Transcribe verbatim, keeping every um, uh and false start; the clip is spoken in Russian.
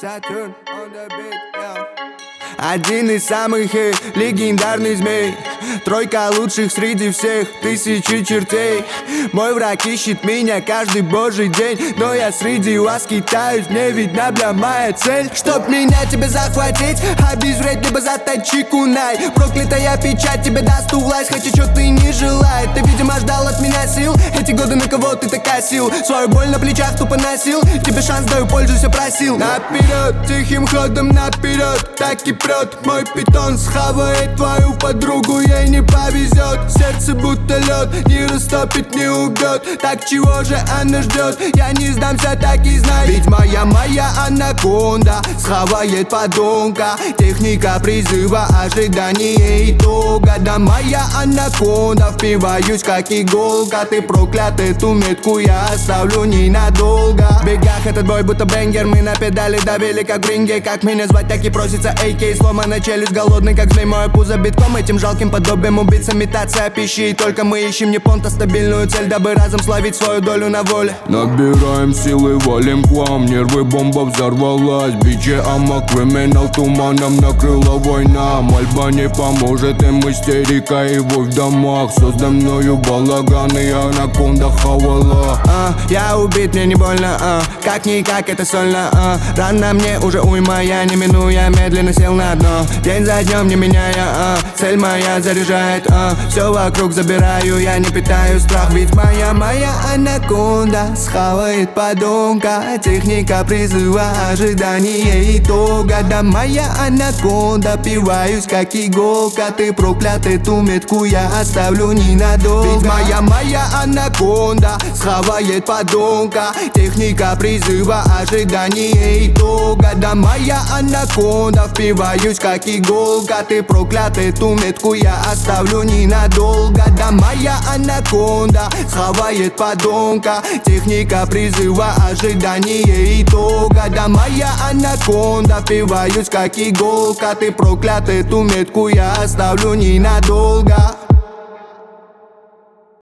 Saturn on the beat, yeah. Один из самых э, легендарных змей. Тройка лучших среди всех тысячи чертей. Мой враг ищет меня каждый божий день, но я среди вас китаюсь, мне видна, бля, моя цель. Чтоб меня тебе захватить, обезвредь, либо заточи кунай. Проклятая печать тебе даст ту власть, хотя чё ты не желает. Ты, видимо, ждал от меня сил, эти годы на кого ты так косил. Свою боль на плечах тупо носил, тебе шанс даю, пользуйся, просил. Наперед, тихим ходом наперед, так и прет. Мой питон схавает твою подругу, ей не повезет. Сердце будто лед, не растопит, не убьет. Так чего же она ждет? Я не сдамся, так и знай. Ведь моя, моя анаконда схавает подонка. Техника призыва, ожидание итога. Да моя анаконда, впиваюсь как иголка. Ты проклят, эту метку я оставлю ненадолго. В бегах этот бой будто бенгер, мы на педали давили как бринги. Как меня звать, так и просится эй кей. Сломанная челюсть, голодный как змей, мое пузо битком. Этим жалким подобием убийца, имитация пищи. И только мы ищем не понта, стабильную цель, дабы разом словить свою долю на воле. Набираем силы, валим к вам, нервы, бомба взорвалась. Бичи, ама, криминал, туманом накрыла война. Мольба не поможет, им истерика и вой в домах. Создай мною балаган, и анаконда хавала. а, Я убит, мне не больно, а, как-никак это сольно, а. Рано мне уже уйма, я не минуя, медленно сел на дно. День за днем не меняя, а, цель моя заряжает, а. Все вокруг забираю, я не питаю страх. Ведь моя, моя анаконда схавает подонка. Техника призыва, ожидание итога. Да моя анаконда, пиваюсь как иголка. Ты проклят, эту метку я оставлю ненадолго. Ведь моя, моя анаконда схавает подонка. Техника призыва, ожидание итога. Да моя анаконда, впиваюсь как иголка. Ты проклят, эту метку я оставлю ненадолго. Да моя анаконда схавает подонка. Техника призыва, ожидание итога. Да моя анаконда, впиваюсь как иголка. Ты проклят, эту метку я оставлю ненадолго.